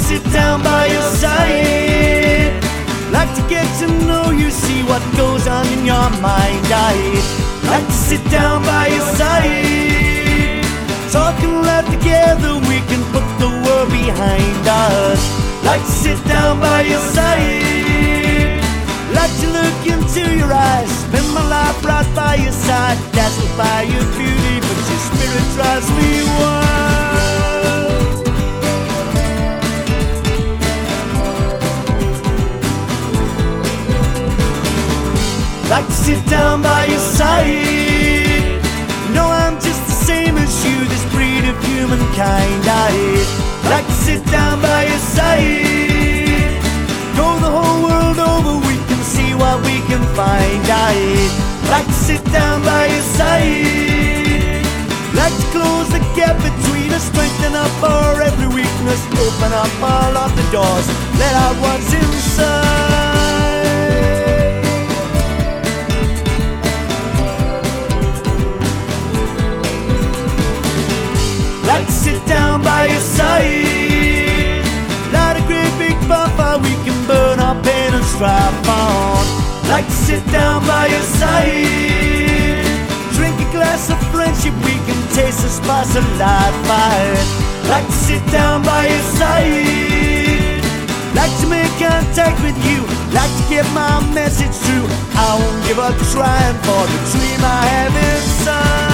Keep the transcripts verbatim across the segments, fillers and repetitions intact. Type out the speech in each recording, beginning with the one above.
sit down by your side. Like to get to know you, see what goes on in your mind. I'd like to sit down by your side. Talk and laugh together, we can put the world behind us. Like to sit down by your side. Like to look into your eyes, spend my life right by your side. Dazzled by your beauty, but your spirit drives me wild. Like to sit down by your side. No, I'm just the same as you, this breed of humankind. I'd like to sit down by your side. Go the whole world over, we can see what we can find. I'd like to sit down by your side. Like to close the gap between us, strengthen up our every weakness, open up all of the doors, let out what's inside. Like to sit down by your side. Light a great big bonfire we can burn our pain and strife on. Like to sit down by your side. Drink a glass of friendship, we can taste the spice of life. I'd like to sit down by your side. Like to make contact with you, like to get my message through. I won't give up trying for the dream I have inside.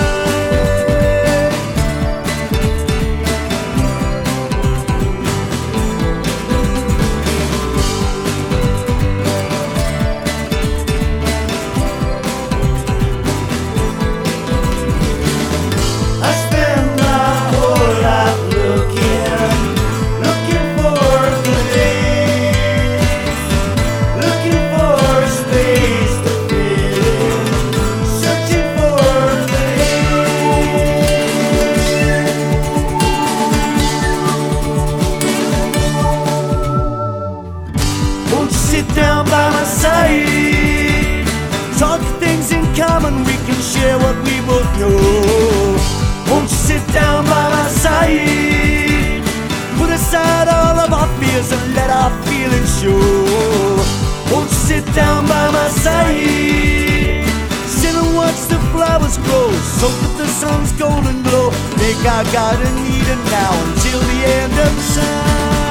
Sit down by my side. Talk things in common, we can share what we both know. Won't you sit down by my side? Put aside all of our fears and let our feelings show. Won't you sit down by my side? Sit and watch the flowers grow, soak up the sun's golden glow. Make our garden Eden now until the end of time.